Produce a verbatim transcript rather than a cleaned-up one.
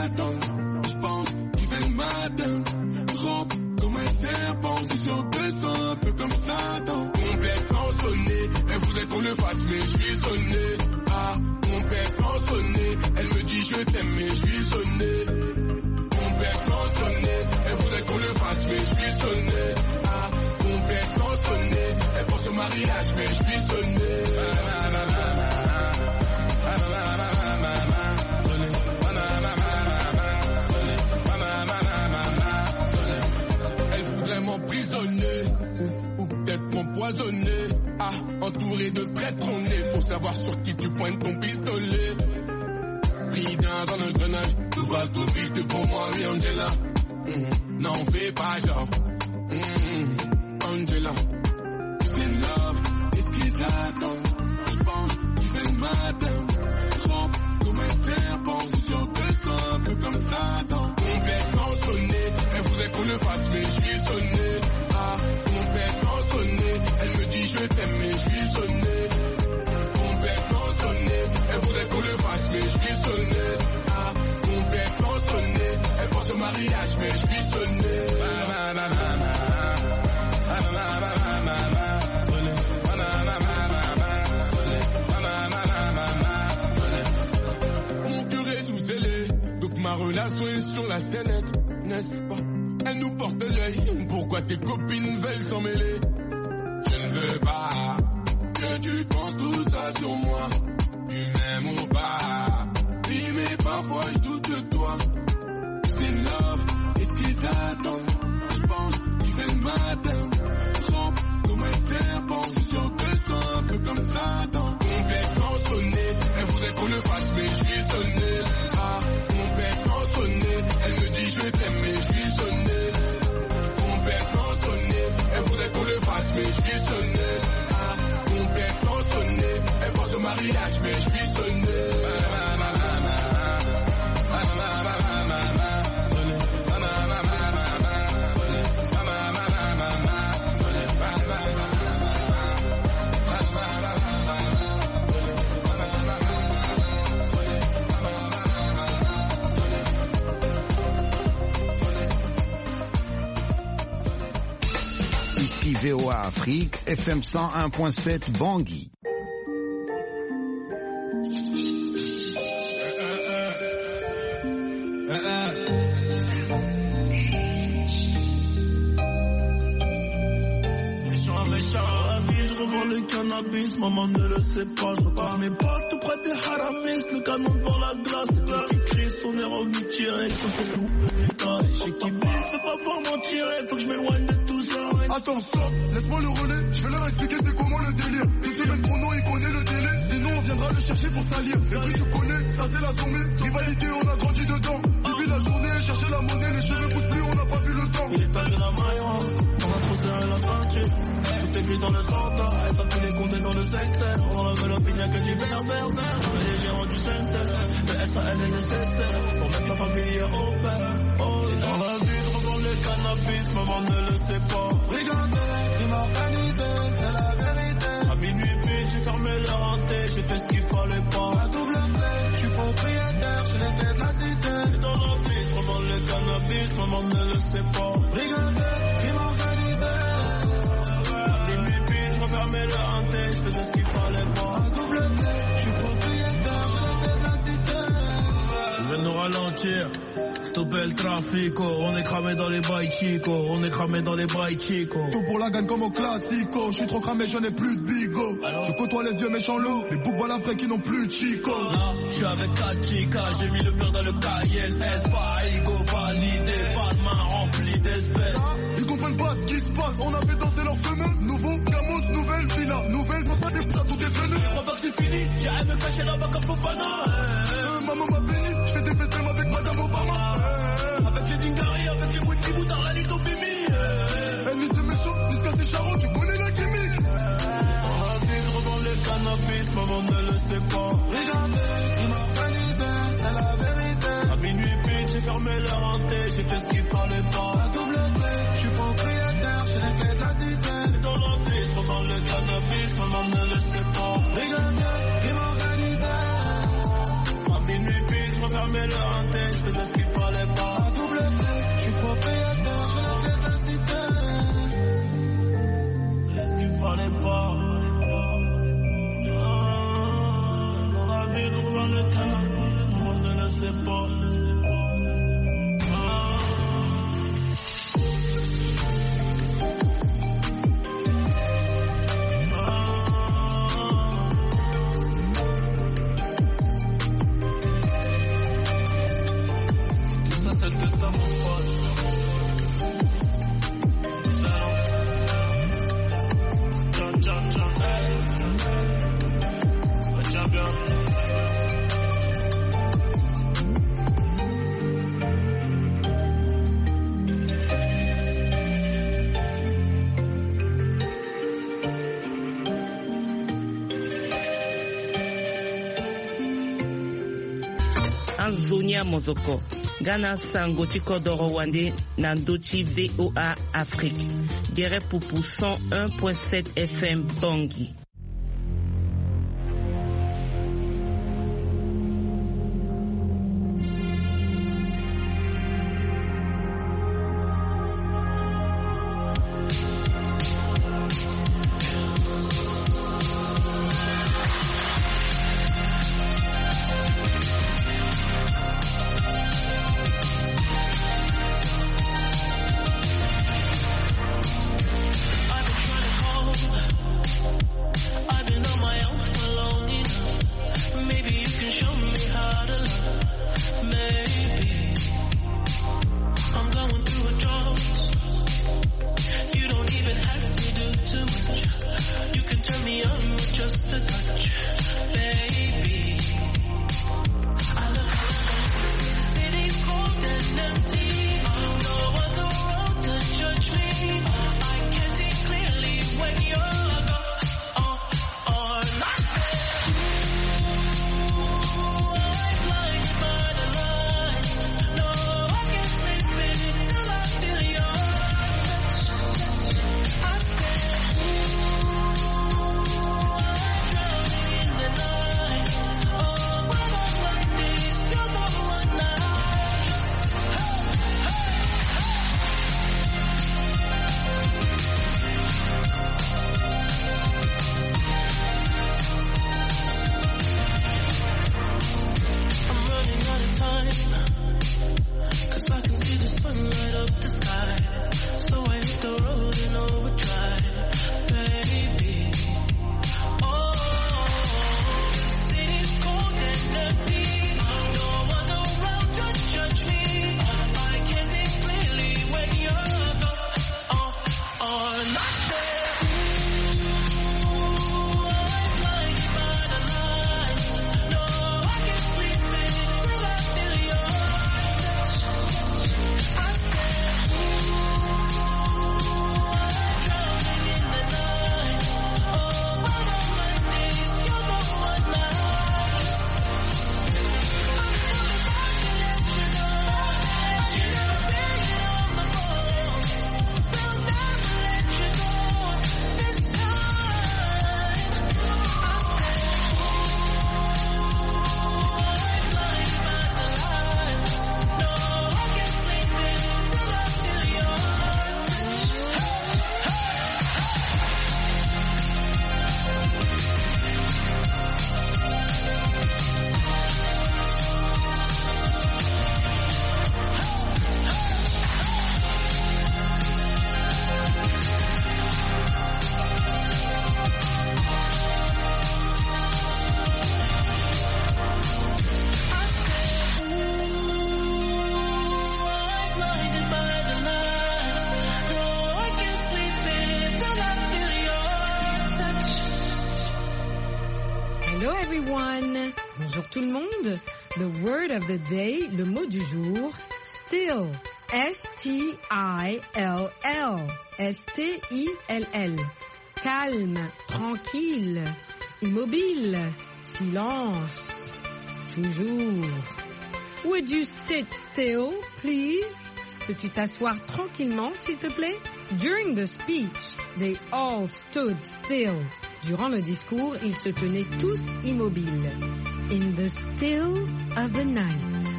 attend. J'pense qu'il fait le matin. Rampe comme un serpent, c'est sur deux cents, un peu comme Satan. Complètement sonné, elle voudrait qu'on le fasse, mais je suis sonné. Ah, complètement sonné, elle me dit je t'aime, mais je suis sonné. Complètement sonné, elle voudrait qu'on le fasse, mais je suis sonné. Ah, complètement sonné, elle pense au mariage, mais je suis sonné. Elle voudrait m'emprisonner, ou, ou peut-être m'empoisonner. Ah, entouré de traîtres, on est, faut savoir sur qui tu pointes ton pistolet. Pris dans un engrenage, tout va tout vite pour moi, oui Angela. Mmh, n'en fais pas genre, mmh, Angela. C'est love, qu'est-ce qu'ils attendent? J'pense qu'il fait le matin. Rampe comme un serpent, c'est sur deux cents, un peu comme Satan. Complètement sonné, elle voudrait qu'on le fasse, mais je suis sonné. Ah, complètement sonné, elle me dit je t'aime, mais je suis sonné. Complètement sonné, elle voudrait qu'on le fasse, mais je suis sonné. Ah, complètement sonné, elle pense au mariage, mais je suis sonné. Mon cœur est tout zélé, donc ma relation est sur la sellette, n'est-ce pas? Elle nous porte l'œil, pourquoi tes copines veulent s'en mêler? Je ne veux pas que tu penses tout ça sur moi. Tu m'aimes ou pas? Oui, mais parfois je doute de toi. C'est love, qu'est-ce qu'ils attendent? Je pense qu'il fait le matin. Rampe comme un serpent, c'est sur deux cents, un peu comme Satan. Complètement sonné, elle voudrait qu'on le fasse, mais je suis sonné. Ah, complètement sonné, elle me dit je t'aime, mais je suis sonné. Complètement sonné, elle voudrait qu'on le fasse, mais je suis sonné. Ah, complètement sonné, elle pense au mariage, mais je suis sonné. Ici V O A Afrique, F M cent un point sept Bangui. Méchant, méchant, la vie, je revends le cannabis, maman ne le sait pas, je repars mes potes tout près des haramis, le canon devant la glace, les gars qui crient, on est revenu tirer, sur ces loups, le détail, chez qui bise, je veux pas voir m'en tirer, faut que je m'éloigne de tout ça. Attends, stop, laisse-moi le relais, je vais leur expliquer c'est comment le délire. Deux semaines chrono, il connaît le délai, sinon on viendra le chercher pour salir. C'est vrai, tu connais, ça c'est la sommée, rivalité, on a grandi dedans. Depuis la journée, chercher la monnaie, les cheveux poussent plus, on n'a pas vu le temps. Il est tard de la maillance, on a trop serré la ceinture. Tout est gris dans le centre, elle s'appuie les comptes dans le secteur. On enlève l'opinion, y'a que du vert, vert, vert. On est les gérants du center, le S A L est nécessaire pour mettre la famille au père. Oh, et dans la vie, je revends le cannabis, maman ne le sait pas. Regardez, crime organisé, c'est la vérité. À minuit, puis j'ai fermé le renté, j'ai fait ce qu'il fallait pas. La double clé, je suis propriétaire, je l'ai fait de la cité. Et dans la vie, je revends le cannabis, maman ne le sait pas. Regardez, crime organisé. À minuit, puis je fermé le renté, je faisais ce qu'il fallait pas. La double clé, je suis propriétaire, je l'ai fait de la cité. Je vais nous ralentir. Stopper le trafic, on est cramé dans les bails chico, on est cramé dans les bails chico. Tout pour la gagne comme au classico, je suis trop cramé, je n'ai plus de bigot. Je côtoie les vieux méchants loups, les boucs voilà frais qui n'ont plus de chico. Là, je suis avec quatre chicas, j'ai mis le mur dans le cahier, S pas ego validé, pas de main remplie d'espèces. Ils comprennent pas ce qui se passe, on a fait danser leurs fenêtres. Nouveau Gamos, nouvelle villa, nouvelle montagne, des plats, tout est venu. Je crois pas que c'est fini, j'irai me cacher là-bas comme Fofana. Euh, maman m'a béni, je fais des fêtes avec Madame Obama. Avec les Dingari, avec les Wiki Boutard, la Lito Bimi. Elle ni c'est méchant, ni c'est charron, tu connais la chimique. Dans la vie, je revends le cannabis, maman ne le sait pas. Regardez, il m'a organisé, c'est la vérité. À minuit, puis j'ai fermé le renté, j'ai fait ce qu'il fallait pas. La double clé, je suis propriétaire, j'ai les clés de la cité. Et dans la vie, je revends le cannabis, maman ne le sait pas. Regardez, il m'a organisé. À minuit, puis je refermais le pointé, je faisais ce qu'il fallait pas. À double clé, je suis propriétaire, j'ai la clé de la cité. C'est ce qu'il fallait pas. Ah, dans la ville où on le cannabis, tout le monde ne le sait pas. Zonia Mozoko, Ghana Sango Chikodoro Wande, Nandochi V O A Afrique, Guerre Poupou cent un point sept F M Bangui. everyone. Bonjour tout le monde. The word of the day, le mot du jour, still. S T I L L. S T I L L. Calme, tranquille, immobile, silence, toujours. Would you sit still, please? Peux-tu t'asseoir tranquillement, s'il te plaît? During the speech, they all stood still. Durant le discours, ils se tenaient tous immobiles. In the still of the night.